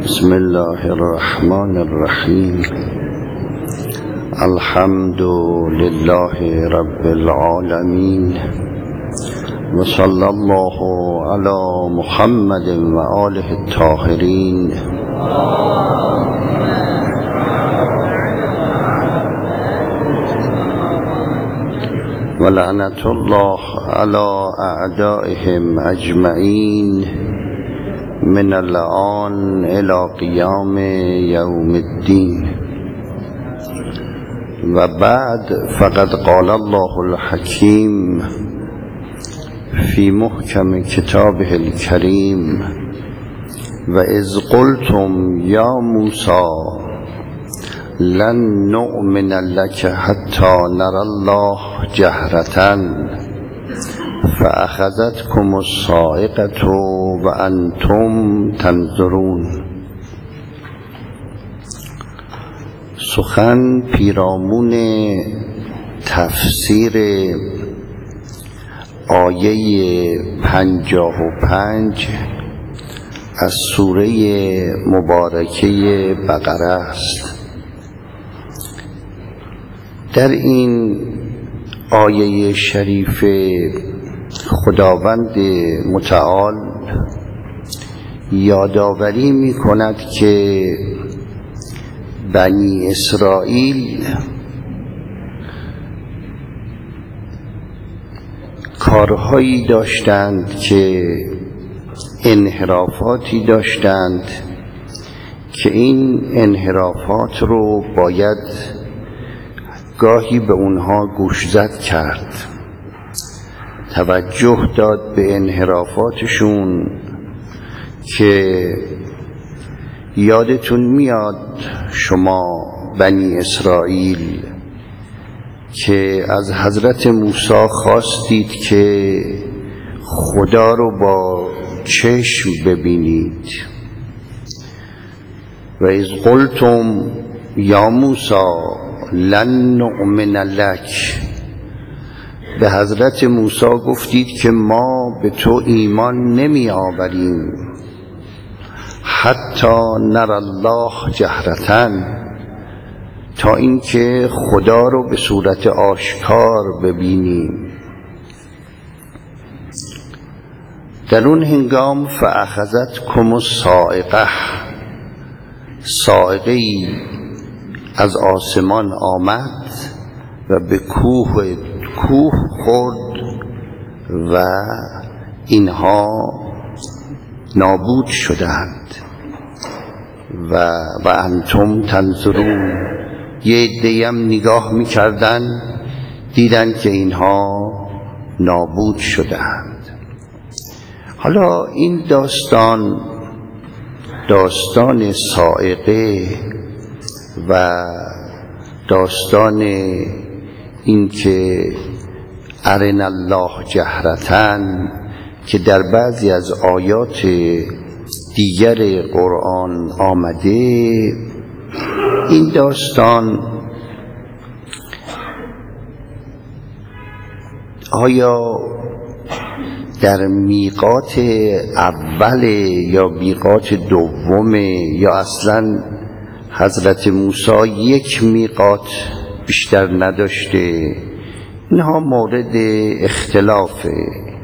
بسم الله الرحمن الرحیم. الحمد لله رب العالمین و صلی الله علی محمد و آله الطاهرین. و لعنت الله علی اعدائهم اجمعین من الآن الى قیام یوم الدین. و بعد فقد قال الله الحکیم فی محکم کتابه الکریم و اذ قلتم یا موسی لن نؤمن لك حتی نرى الله جهرة فأخذتكم الصاعقة وأنتم تنظرون. سخن پیرامون تفسیر آیه 55 از سوره مبارکه بقره است. در این آیه شریف خداوند متعال یادآوری می کند که بنی اسرائیل کارهایی داشتند که انحرافاتی داشتند که این انحرافات رو باید گاهی به اونها گوشزد کرد، توجه داد به انحرافاتشون. که یادتون میاد شما بنی اسرائیل که از حضرت موسی خواستید که خدا رو با چشم ببینید. و اذ قلتم یا موسی لن نؤمن لک، به حضرت موسی گفتید که ما به تو ایمان نمی آوریم حتی نر الله جهرة، تا اینکه خدا رو به صورت آشکار ببینیم. در اون هنگام فاخذتکم الصاعقه، صاعقه‌ای از آسمان آمد و به کوه خورد و اینها نابود شدند. و انتم تنظرون، یه عده‌ای هم نگاه میکردن دیدن که اینها نابود شدند. حالا این داستان صاعقه و داستان این که ارنا الله جهرة که در بعضی از آیات دیگر قرآن آمده، این داستان آیا در میقات اول یا میقات دوم یا اصلا حضرت موسی یک میقات بیشتر نداشته؟ اینها مورد اختلافه.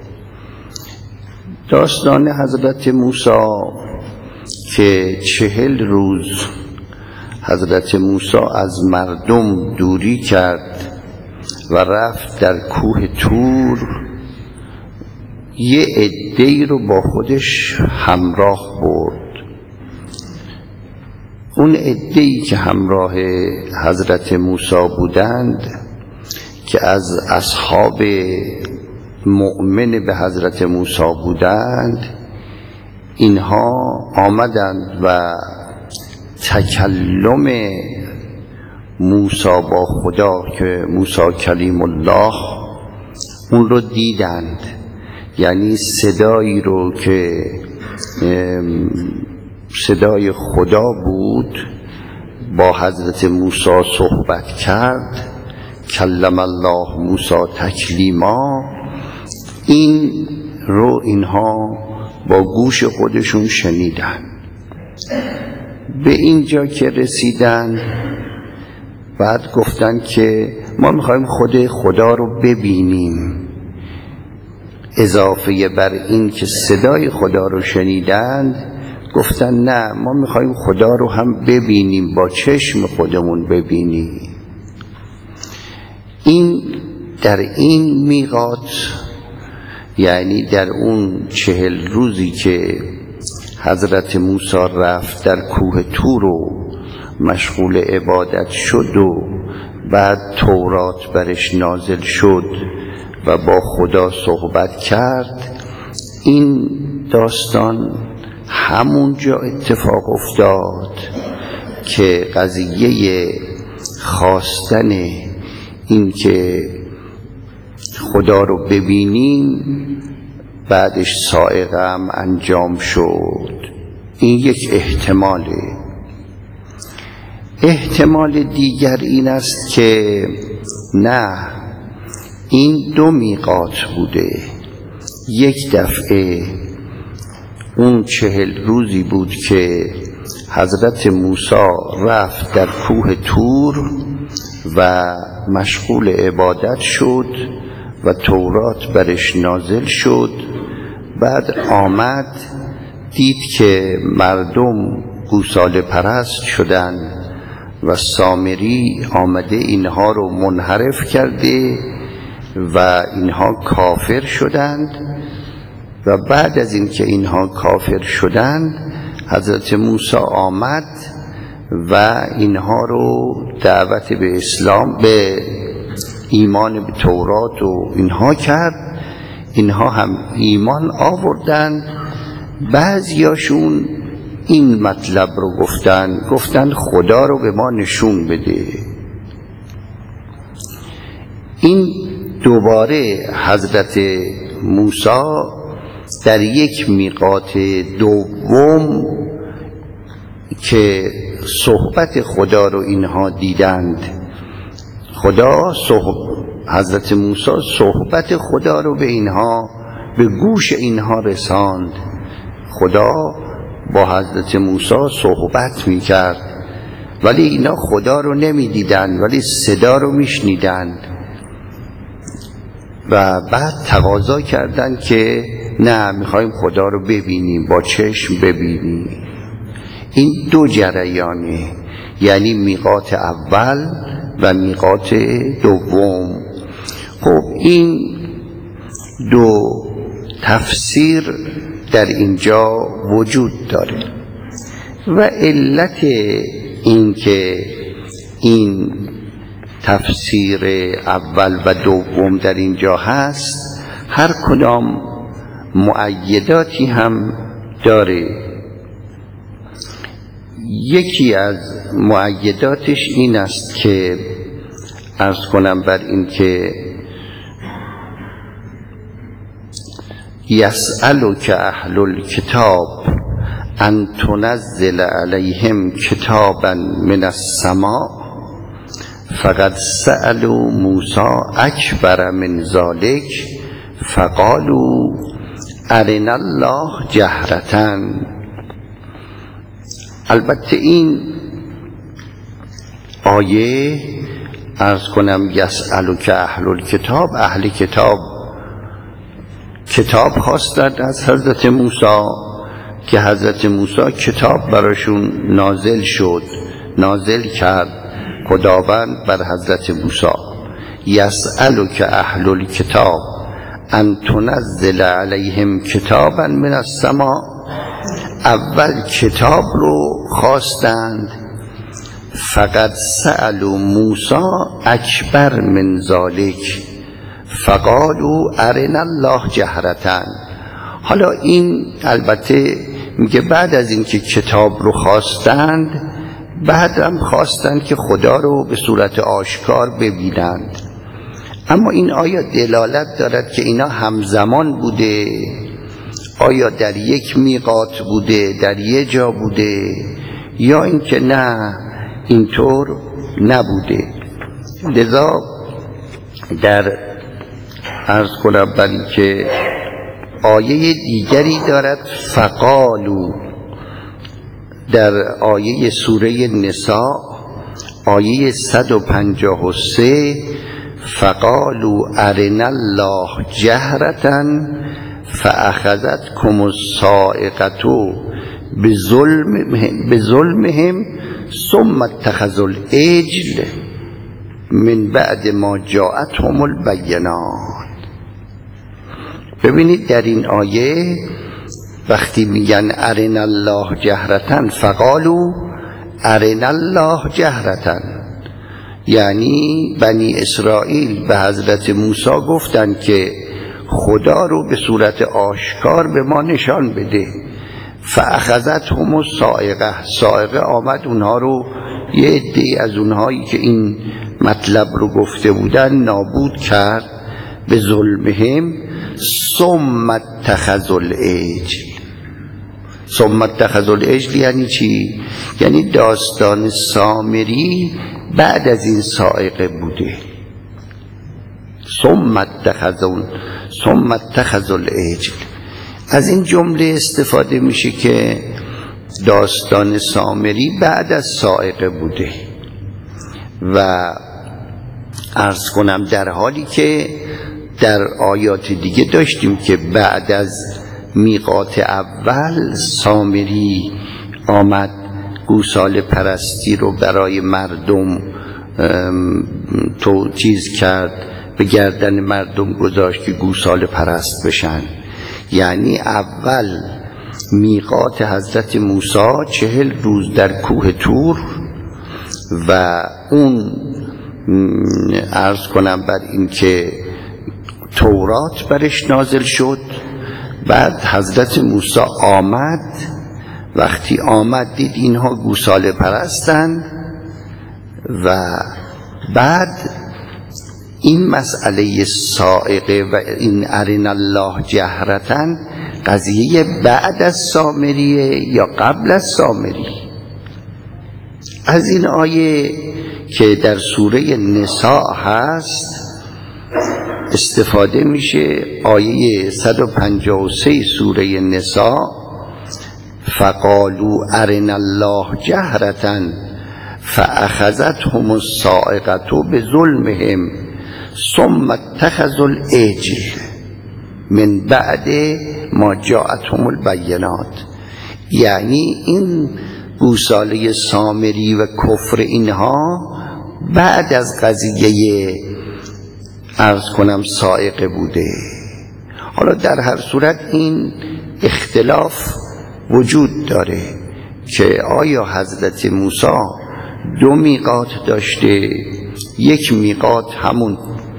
داستان حضرت موسی که 40 روز حضرت موسی از مردم دوری کرد و رفت در کوه طور، یه عده‌ای رو با خودش همراه برد. اون عده‌ای که همراه حضرت موسی بودند که از اصحاب مؤمن به حضرت موسی بودند، اینها آمدند و تکلم موسی با خدا که موسی کلیم الله اون رو دیدند. یعنی صدایی رو که صدای خدا بود با حضرت موسی صحبت کرد، کلم الله موسی تکلیما، این رو اینها با گوش خودشون شنیدن. به اینجا که رسیدن بعد گفتن که ما میخوایم خدا رو ببینیم. اضافه بر این که صدای خدا رو شنیدند گفتن نه، ما میخوایم خدا رو هم ببینیم، با چشم خودمون ببینیم. این در این میقات، یعنی در اون 40 روزی که حضرت موسی رفت در کوه طور و مشغول عبادت شد و بعد تورات برش نازل شد و با خدا صحبت کرد، این داستان همونجا اتفاق افتاد که قضیه خواستن این که خدا رو ببینیم بعدش صاعقه هم انجام شد. این یک احتماله. احتمال دیگر این است که نه، این 2 میقات بوده. یک دفعه اون 40 روزی بود که حضرت موسی رفت در کوه طور و مشغول عبادت شد و تورات برش نازل شد. بعد آمد دید که مردم گوساله پرست شدن و سامری آمده اینها رو منحرف کرده و اینها کافر شدند. و بعد از این که اینها کافر شدند حضرت موسی آمد و اینها رو دعوت به اسلام، به ایمان به تورات و اینها کرد. اینها هم ایمان آوردند. بعضیاشون این مطلب رو گفتن خدا رو به ما نشون بده. این دوباره حضرت موسی در یک میقات دوم که صحبت خدا رو اینها دیدند، حضرت موسی صحبت خدا رو به اینها، به گوش اینها رساند. خدا با حضرت موسی صحبت میکرد ولی اینا خدا رو نمیدیدند ولی صدا رو میشنیدند و بعد تقاضا کردند که نه، میخوایم خدا رو ببینیم، با چشم ببینیم. این 2 جریانه، یعنی میقات اول و میقات دوم. خب این 2 تفسیر در اینجا وجود داره و علت این که این تفسیر اول و دوم در اینجا هست، هر کدام مؤیداتی هم داره. یکی از مؤیداتش این است که عرض کنم بر این که یسألک اهل الکتاب ان تنزل علیهم کتابا من السماء فقد سألوا موسی اکبر من ذلک فقالوا ارنا الله جهرة. البته این آیه عرض کنم یسألک اهل الکتاب، اهل کتاب خواستند از حضرت موسی که حضرت موسی کتاب براشون نازل کرد خداوند بر حضرت موسی. یسألک اهل الکتاب ان تنزل علیهم کتابا من السماء. اول کتاب رو خواستند. فقد سألوا موسی اکبر من ذلک فقالوا ارنا الله جهرة. حالا این البته میگه بعد از این که کتاب رو خواستند بعد هم خواستند که خدا رو به صورت آشکار ببینند. اما این آیا دلالت دارد که اینا همزمان بوده؟ آیا در یک میقات بوده، در یک جا بوده، یا اینکه نه اینطور نبوده؟ لذا در عرض کنم برای که آیه دیگری دارد فقالو، در آیه سوره نساء آیه 153 فقالوا ارنا الله جهرة فاخذتكم الصاعقة بظلمهم ثم اتخذوا العجل من بعد ما جاءتهم البینات. ببینید در این آیه وقتی میگن ارنا الله جهرة فقالوا ارنا الله جهرة، یعنی بنی اسرائیل به حضرت موسی گفتن که خدا رو به صورت آشکار به ما نشان بده. فاخذتهم الصاعقه، صاعقه آمد اونها رو، یه عده‌ای از اونهایی که این مطلب رو گفته بودن نابود کرد به ظلمهم. ثم اتخذوا العجل. ثم اتخذوا العجل یعنی چی؟ یعنی داستان سامری بعد از این صاعقه بوده. ثم اتخذوا العجل، از این جمله استفاده میشه که داستان سامری بعد از صاعقه بوده. و عرض کنم در حالی که در آیات دیگه داشتیم که بعد از میقات اول سامری آمد گوساله پرستی رو برای مردم چیز کرد، به گردن مردم گذاشت که گوساله پرست بشن. یعنی اول میقات حضرت موسی 40 روز در کوه طور و اون عرض کنم بر این که تورات برش نازل شد. بعد حضرت موسی آمد، وقتی آمد دید اینها گوساله پرستن و بعد این مسئله صاعقه و این ارنا الله جهرة قضیه بعد از سامریه یا قبل از سامری؟ از این آیه که در سوره نساء هست استفاده میشه. آیه 153 سوره نساء فقالوا ارنا الله جهرة فاخذتهم الصاعقة بظلمهم ثم اتخذوا العجل من بعد ما جاءتهم البینات. یعنی این گوساله سامری و کفر اینها بعد از قضیه عرض کنم صاعقه بوده. حالا در هر صورت این اختلاف وجود داره که آیا حضرت موسی 2 میقات داشته، یک میقات همون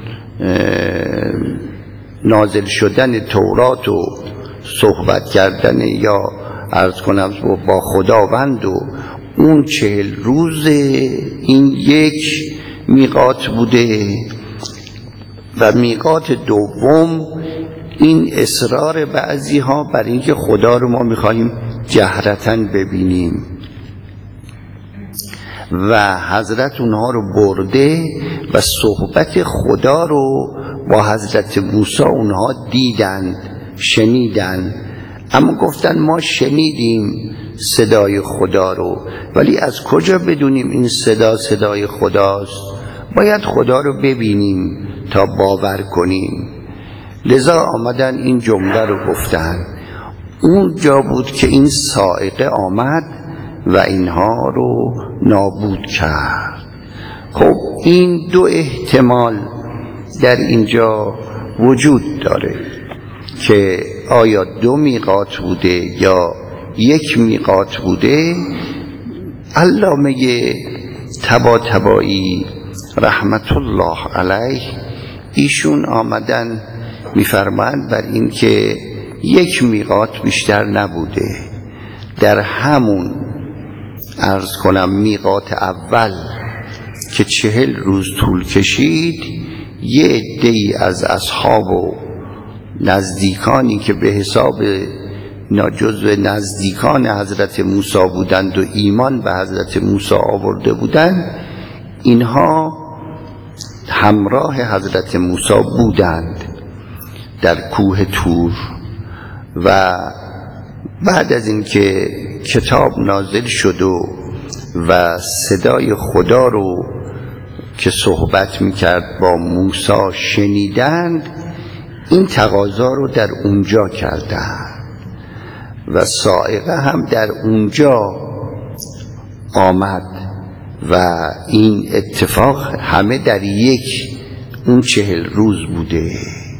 نازل شدن تورات و صحبت کردن یا عرض کنم با خداوند و اون 40 روز این یک میقات بوده و میقات دوم این اصرار بعضی ها بر اینکه خدا رو ما میخواییم جهرتاً ببینیم و حضرت اونها رو برده و صحبت خدا رو با حضرت موسی اونها دیدند، شنیدند، اما گفتن ما شنیدیم صدای خدا رو، ولی از کجا بدونیم این صدای خداست؟ باید خدا رو ببینیم تا باور کنیم. لذا آمدن این جمله رو گفتن. اون جا بود که این صاعقه آمد و اینها رو نابود کرد. خب این 2 احتمال در اینجا وجود داره که آیا 2 میقات بوده یا 1 میقات بوده. علامه طباطبایی رحمت الله علیه ایشون آمدن میفرمایند بر این که 1 میقات بیشتر نبوده. در همون عرض کنم میقات اول که 40 روز طول کشید، یه عده‌ای از اصحاب و نزدیکانی که به حساب جزو نزدیکان حضرت موسی بودند و ایمان به حضرت موسی آورده بودند، اینها همراه حضرت موسی بودند در کوه طور و بعد از اینکه کتاب نازل شد و صدای خدا رو که صحبت میکرد با موسی شنیدند، این تقاضا رو در اونجا کردند و صاعقه هم در اونجا آمد و این اتفاق همه در اون 40 روز بوده.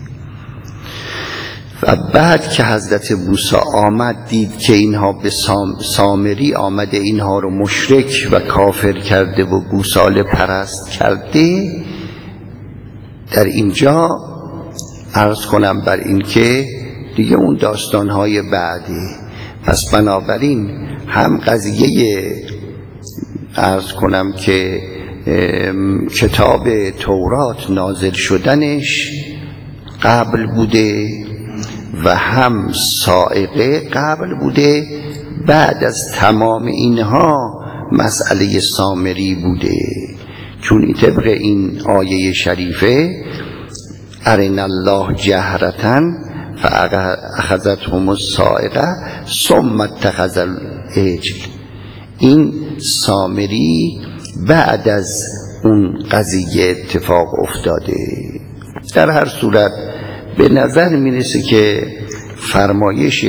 و بعد که حضرت موسی آمد دید که اینها به سامری آمده، اینها رو مشرک و کافر کرده و گوساله پرست کرده، در اینجا عرض کنم بر این که دیگه اون داستانهای بعدی. پس بنابراین هم قضیه عرض کنم که کتاب تورات نازل شدنش قبل بوده و هم صاعقه قبل بوده، بعد از تمام اینها مسئله سامری بوده. چون طبق این آیه شریفه ارنا الله جهرتن فاخذتهم الصاعقه ثم اتخذ العجل، این سامری بعد از اون قضیه اتفاق افتاده. در هر صورت به نظر میرسه که فرمایش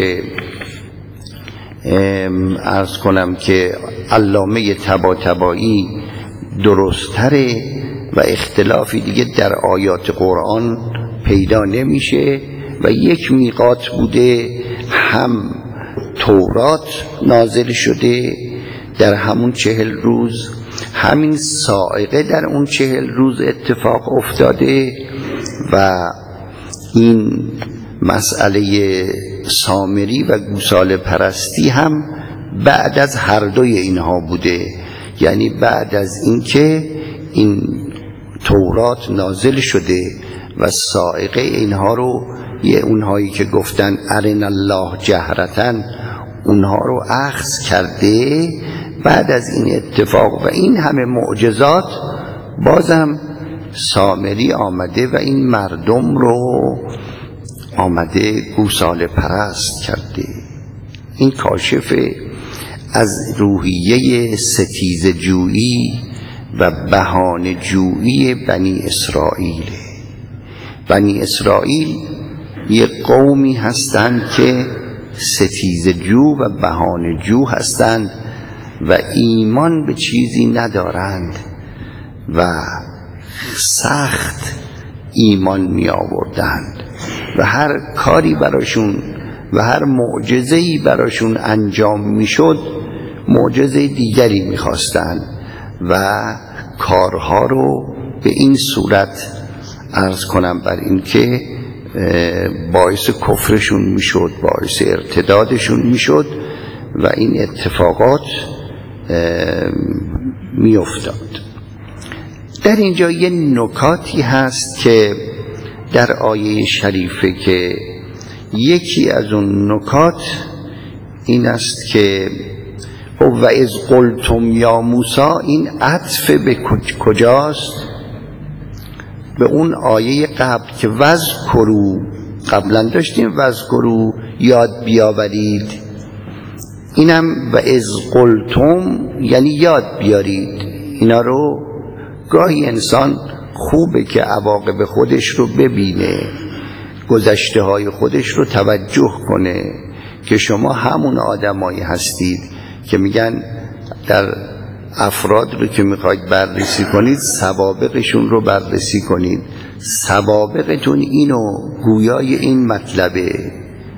عرض کنم که علامه طباطبایی درست‌تره و اختلافی دیگه در آیات قرآن پیدا نمیشه و یک میقات بوده، هم تورات نازل شده در همون 40 روز، همین صاعقه در اون 40 روز اتفاق افتاده و این مسئله سامری و گوساله پرستی هم بعد از هر دوی اینها بوده. یعنی بعد از اینکه این تورات نازل شده و صاعقه اینها رو اونهایی که گفتن ارنا الله جهرتن اونها رو اخذ کرده، بعد از این اتفاق و این همه معجزات بازم سامری آمده و این مردم رو آمده گوساله پرست کرده. این کاشف از روحیه ستیزه جویی و بهانه جویی بنی اسرائیل. بنی اسرائیل یک قومی هستند که ستیزه جو و بهانه جو هستند و ایمان به چیزی ندارند و سخت ایمان می آوردند و هر کاری براشون و هر معجزه‌ای براشون انجام می شد معجزه دیگری می خواستند و کارها رو به این صورت عرض کنم بر این که باعث کفرشون می شد، باعث ارتدادشون می شد و این اتفاقات می افتاد. در اینجا یه نکاتی هست که در آیه شریفه که یکی از اون نکات این است که و اذ قلتم یا موسی، این عطف به کجاست؟ به اون آیه قبل که وذکروا، قبلا داشتیم وذکروا یاد بیاورید، اینم و اذ قلتم یعنی یاد بیارید. اینا رو گاهی انسان خوبه که عواقب خودش رو ببینه، گذشته های خودش رو توجه کنه که شما همون آدمایی هستید که میگن در افراد رو که میخواید بررسی کنید سوابقشون رو بررسی کنید. سوابقتون اینو گویای این مطلبه.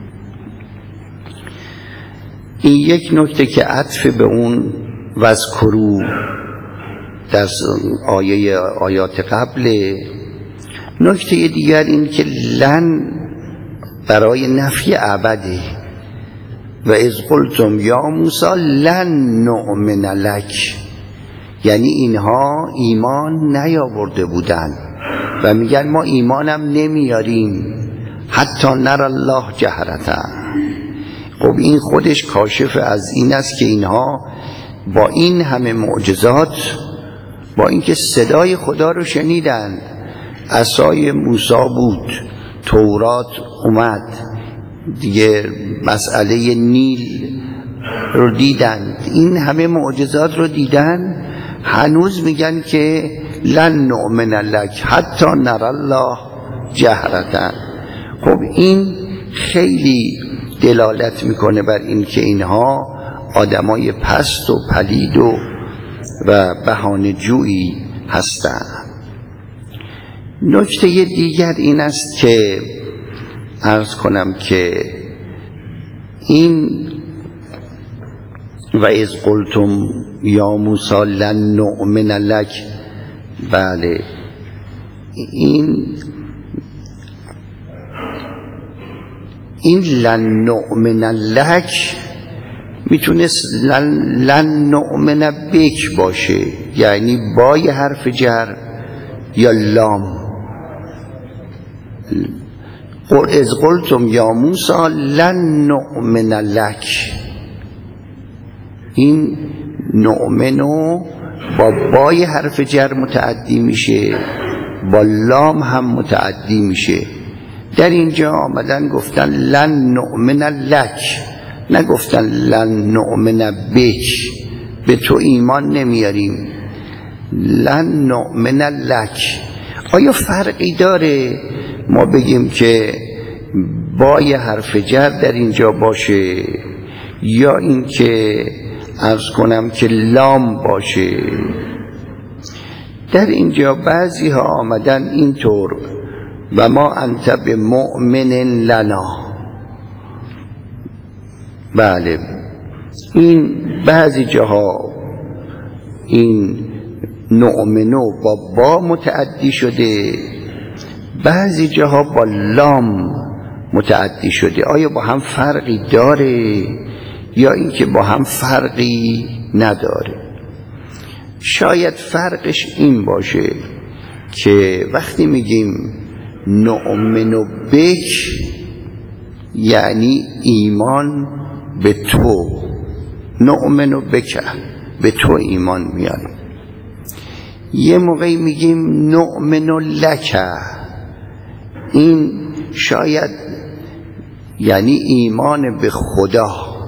این یک نکته که عطف به اون وذکروا در آیات قبل. نکته دیگر این که لن برای نفی ابده و اذ قلتم یا موسی لن نؤمن لک، یعنی اینها ایمان نیاورده بودن و میگن ما ایمانم نمیاریم حتی نر الله جهرتن. خب این خودش کاشف از این است که اینها با این همه معجزات، با اینکه صدای خدا رو شنیدن، عصای موسی بود، تورات اومد، دیگه مسئله نیل رو دیدن، این همه معجزات رو دیدن، هنوز میگن که لن نؤمن لک حتی نری الله جهرة. خب این خیلی دلالت میکنه بر این که اینها آدمای پست و پلید و بهانه جویی هستند. نکته دیگر این است که عرض کنم که این و اذ قلتم یا موسی لن نؤمن لک، بله این لن نؤمن لک میتونست لن نؤمن بک باشه، یعنی با یه حرف جر یا لام. اذ قلتم یا موسی لن نؤمن لک، این نؤمنو با یه حرف جر متعدی میشه، با لام هم متعدی میشه. در اینجا آمدن گفتن لن نؤمن لک، نگفتن لن نؤمن بک، به تو ایمان نمیاریم. لن نؤمن لک، آیا فرقی داره ما بگیم که با یه حرف جر در اینجا باشه یا این که عرض کنم که لام باشه؟ در اینجا بعضی ها آمدن اینطور و ما انت بمؤمن لنا، بله این بعضی جاها این نؤمنو با متعدی شده، بعضی جاها با لام متعدی شده. آیا با هم فرقی داره یا اینکه با هم فرقی نداره؟ شاید فرقش این باشه که وقتی میگیم نؤمن بک یعنی ایمان به تو، نؤمن بک به تو ایمان میاریم. یه موقعی میگیم نؤمن لک، این شاید یعنی ایمان به خدا،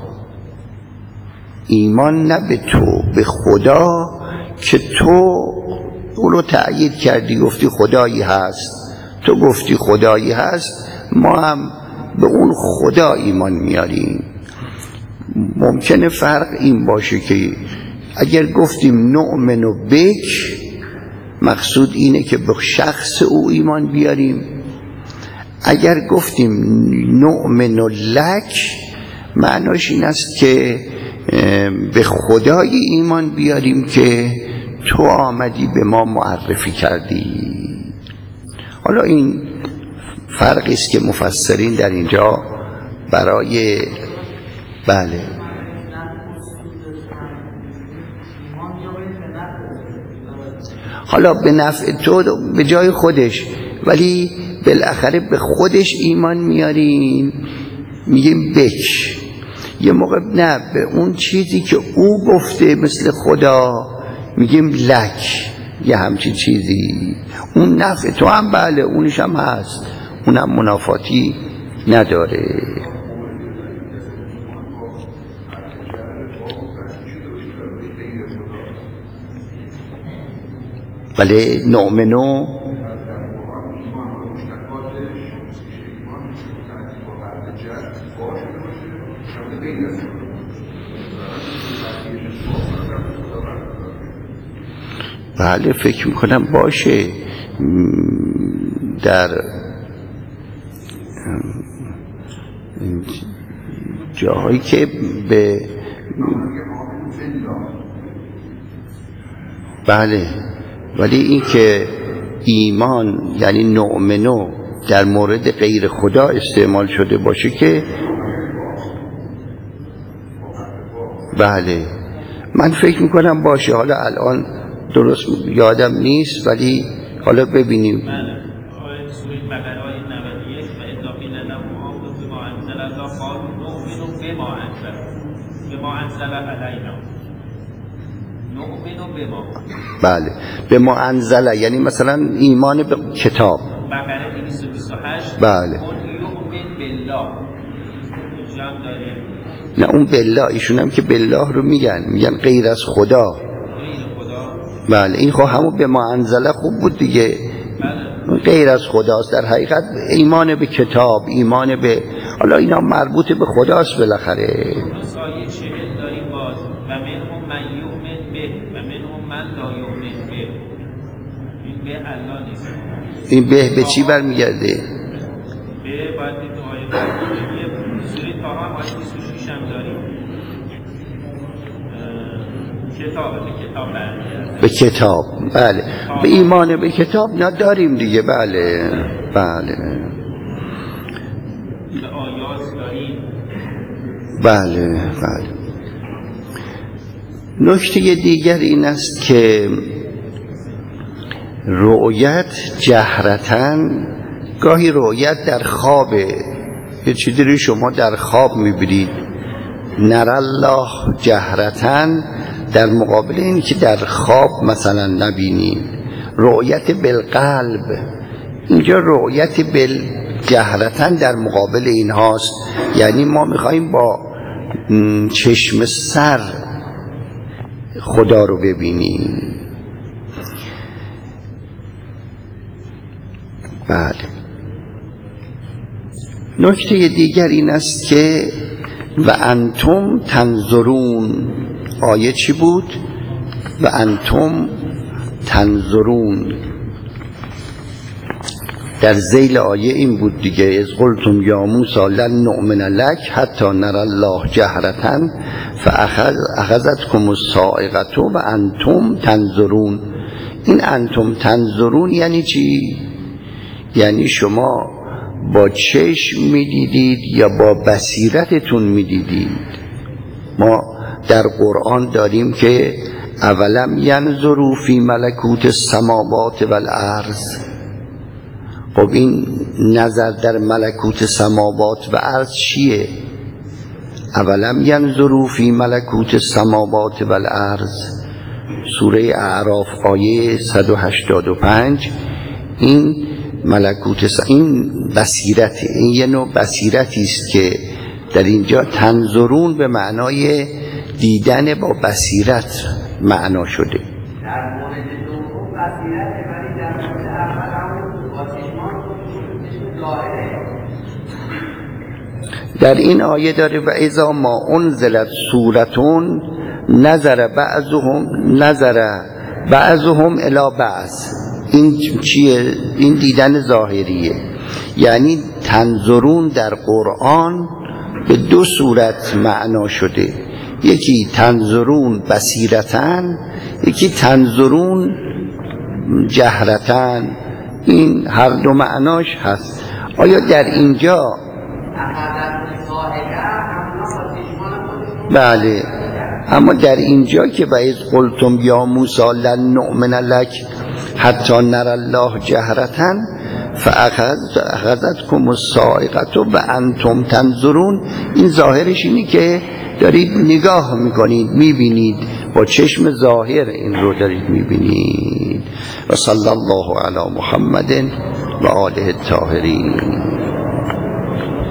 ایمان نه به تو، به خدا که تو او رو تأیید کردی، گفتی خدایی هست، تو گفتی خدایی هست، ما هم به اون خدا ایمان میاریم. ممکنه فرق این باشه که اگر گفتیم نؤمن بک مقصود اینه که به شخص او ایمان بیاریم، اگر گفتیم نؤمن لک معناش این است که به خدای ایمان بیاریم که تو آمدی به ما معرفی کردی. حالا این فرقی است که مفسرین در اینجا برای بله حالا به نفع تو به جای خودش، ولی بالاخره به خودش ایمان میاریم، میگیم بک. یه موقع نه، به اون چیزی که او گفته مثل خدا میگیم لک، یه همچین چیزی. اون نفع تو هم بله اونش هم هست، اونم منافاتی نداره. بله نؤمنو بله فکر میکنم باشه. در جاهایی که به بله، ولی این که ایمان یعنی نؤمنو در مورد غیر خدا استعمال شده باشه که بله من فکر میکنم باشه. حالا الان درست یادم نیست ولی حالا ببینیم. بله به ما انزل یعنی مثلا ایمان به کتاب. بقره 228 بله نه اون بالله، ایشون هم که بالله رو میگن غیر از خدا. بله این خب همون به ما انزله خوب بود دیگه، غیر از خداست. در حقیقت ایمان به کتاب، ایمان به حالا اینا مربوط به خداست بالاخره. این به چی برمیگرده؟ به باید دید آیه سوره طه هم آیه 26 هم داریم. کتاب برمیگرده به کتاب. بله به ایمان به کتاب نداریم دیگه. بله بله به آیات داریم. بله بله. نکته دیگر این است که رؤیت جهرتن، گاهی رؤیت در خوابه، یه چیزی رو شما در خواب میبینید. نر الله جهرتن در مقابل این که در خواب مثلا نبینید. رؤیت بالقلب، اینجا رؤیت بالجهرتن در مقابل این هاست. یعنی ما میخواییم با چشم سر خدا رو ببینیم. بله. نکته دیگر این است که و انتم تنظرون، آیه چی بود؟ و انتم تنظرون، در ذیل آیه این بود دیگه، از قلتم یا موسی لن نؤمن لک حتی نر الله جهرتن فاخذتکم الصاعقه و انتم تنظرون. این انتم تنظرون یعنی چی؟ یعنی شما با چشم میدیدید یا با بصیرتتون میدیدید. ما در قرآن داریم که اولم ینظروا فی ملکوت السماوات والارض. خب این نظر در ملکوت سماوات و ارض چیه؟ اولم ینظروا فی ملکوت السماوات والارض، سوره اعراف آیه 185. این ملکوت این بصیرت، این یه نوع بصیرتی است که در اینجا تنظرون به معنای دیدن با بصیرت معنا شده. در مورد دوم بصیرت، ولی در مورد اول همون با چشمان ظاهره. در این آیه داره و اذا ما انزلت سورتون نظر بعضهم الی بعض. این چیه؟ این دیدن ظاهریه. یعنی تنظرون در قرآن به دو صورت معنا شده، یکی تنظرون بصیرتن، یکی تنظرون جهرتن. این هر دو معناش هست. آیا در اینجا بله، اما در اینجا که باید قلتم یا موسی لن نؤمن لک حتی نر الله جهرتن فاخذتکم الصاعقه و انتم تنظرون، این ظاهرش اینی که دارید نگاه میکنید، میبینید با چشم ظاهر این رو دارید میبینید. و صلی الله علی محمد و آله الطاهرین.